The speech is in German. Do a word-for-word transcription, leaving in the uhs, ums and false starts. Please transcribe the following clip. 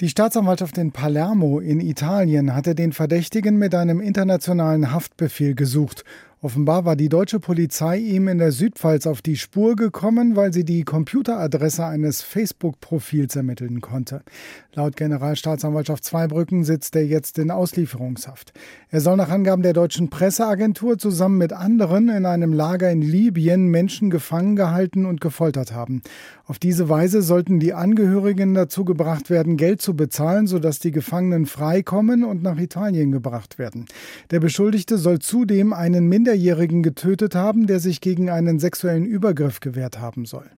Die Staatsanwaltschaft in Palermo in Italien hatte den Verdächtigen mit einem internationalen Haftbefehl gesucht. Offenbar war die deutsche Polizei ihm in der Südpfalz auf die Spur gekommen, weil sie die Computeradresse eines Facebook-Profils ermitteln konnte. Laut Generalstaatsanwaltschaft Zweibrücken sitzt er jetzt in Auslieferungshaft. Er soll nach Angaben der deutschen Presseagentur zusammen mit anderen in einem Lager in Libyen Menschen gefangen gehalten und gefoltert haben. Auf diese Weise sollten die Angehörigen dazu gebracht werden, Geld zu bezahlen, sodass die Gefangenen freikommen und nach Italien gebracht werden. Der Beschuldigte soll zudem einen Minderjährigen getötet haben, der sich gegen einen sexuellen Übergriff gewehrt haben soll.